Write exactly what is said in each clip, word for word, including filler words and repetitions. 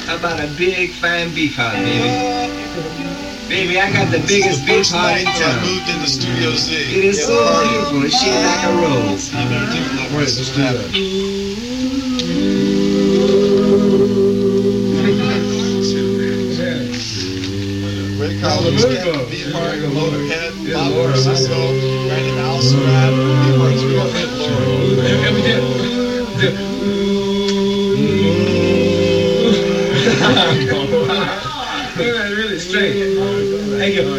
How about a big fine beef heart, baby? Baby, I got the biggest beef heart in town. I moved into Studio Z. It is so beautiful. It's shaped like a rose. You better give it that word. Let's do that. Ray Collins, Beef Heart, Motorhead, Bob Francisco, Randy Alsarat, Beef Heart's real hit, Laurel. And we did. That's really straight. Thank you.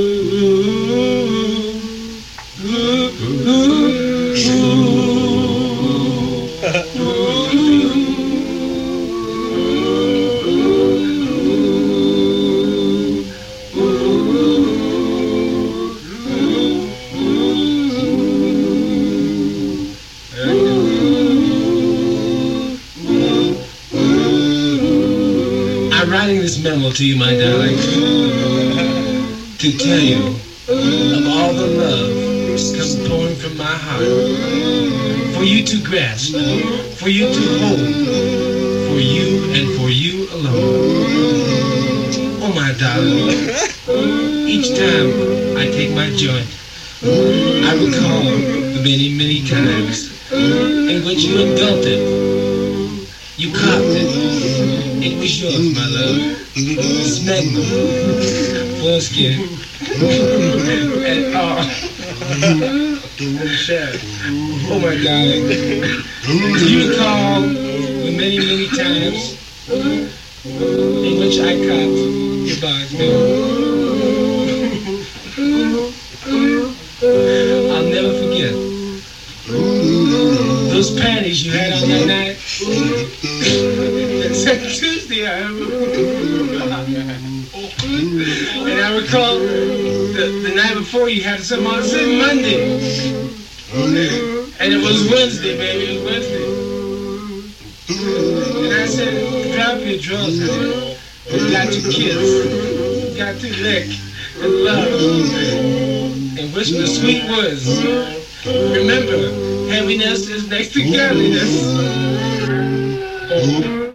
I'm writing this memo to you, my darling, to tell you of all the love that's come pouring from my heart, for you to grasp, for you to hold, for you and for you alone. Oh, my darling, each time I take my joint, I recall the many, many times in which you engulfed it, you copped it. It was yours, my love. Smegma, foreskin, and all. Oh my darling. Do you recall the many, many times in which I copped your box, baby? I'll never forget those panties you had on that night. Tuesday, I and I recall the, the night before you had some on said Monday, and it was Wednesday, baby. It was Wednesday, and I said, "Drop your drawers, honey. You got to kiss, you got to lick and love, and whisper sweet words. Remember, happiness is next to godliness."